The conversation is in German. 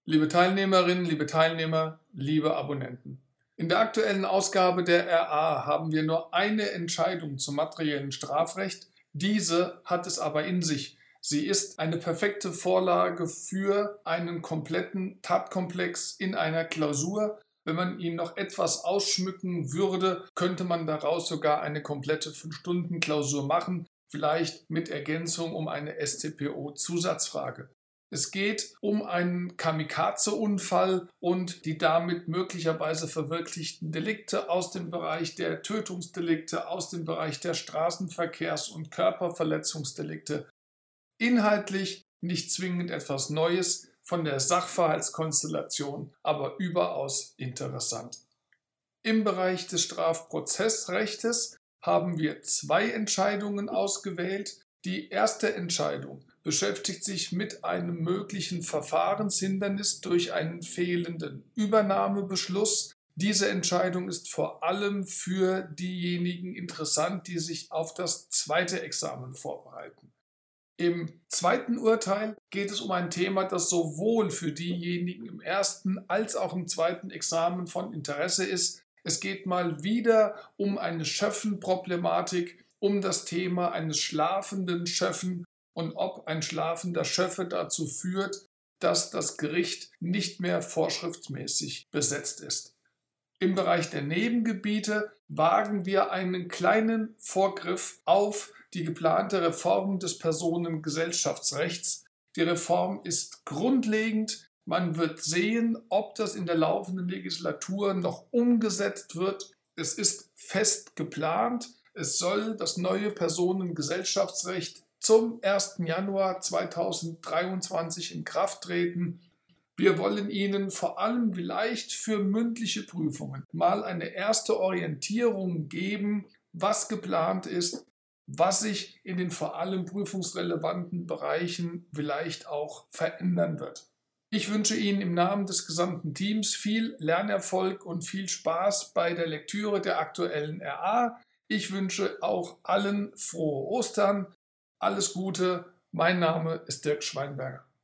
Liebe Teilnehmerinnen, liebe Teilnehmer, liebe Abonnenten. In der aktuellen Ausgabe der RA haben wir nur eine Entscheidung zum materiellen Strafrecht. Diese hat es aber in sich. Sie ist eine perfekte Vorlage für einen kompletten Tatkomplex in einer Klausur. Wenn man ihn noch etwas ausschmücken würde, könnte man daraus sogar eine komplette 5-Stunden-Klausur machen, vielleicht mit Ergänzung um eine StPO-Zusatzfrage. Es geht um einen Kamikaze-Unfall und die damit möglicherweise verwirklichten Delikte aus dem Bereich der Tötungsdelikte, aus dem Bereich der Straßenverkehrs- und Körperverletzungsdelikte. Inhaltlich nicht zwingend etwas Neues, von der Sachverhaltskonstellation aber überaus interessant. Im Bereich des Strafprozessrechtes haben wir 2 Entscheidungen ausgewählt. Die erste Entscheidung beschäftigt sich mit einem möglichen Verfahrenshindernis durch einen fehlenden Übernahmebeschluss. Diese Entscheidung ist vor allem für diejenigen interessant, die sich auf das zweite Examen vorbereiten. Im zweiten Urteil geht es um ein Thema, das sowohl für diejenigen im ersten als auch im zweiten Examen von Interesse ist. Es geht mal wieder um eine Schöffenproblematik, um das Thema eines schlafenden Schöffen und ob ein schlafender Schöffe dazu führt, dass das Gericht nicht mehr vorschriftsmäßig besetzt ist. Im Bereich der Nebengebiete wagen wir einen kleinen Vorgriff auf die geplante Reform des Personengesellschaftsrechts. Die Reform ist grundlegend. Man wird sehen, ob das in der laufenden Legislatur noch umgesetzt wird. Es ist fest geplant. Es soll das neue Personengesellschaftsrecht zum 1. Januar 2023 in Kraft treten. Wir wollen Ihnen vor allem vielleicht für mündliche Prüfungen mal eine erste Orientierung geben, was geplant ist, was sich in den vor allem prüfungsrelevanten Bereichen vielleicht auch verändern wird. Ich wünsche Ihnen im Namen des gesamten Teams viel Lernerfolg und viel Spaß bei der Lektüre der aktuellen RA. Ich wünsche auch allen frohe Ostern, alles Gute. Mein Name ist Dirk Schweinberger.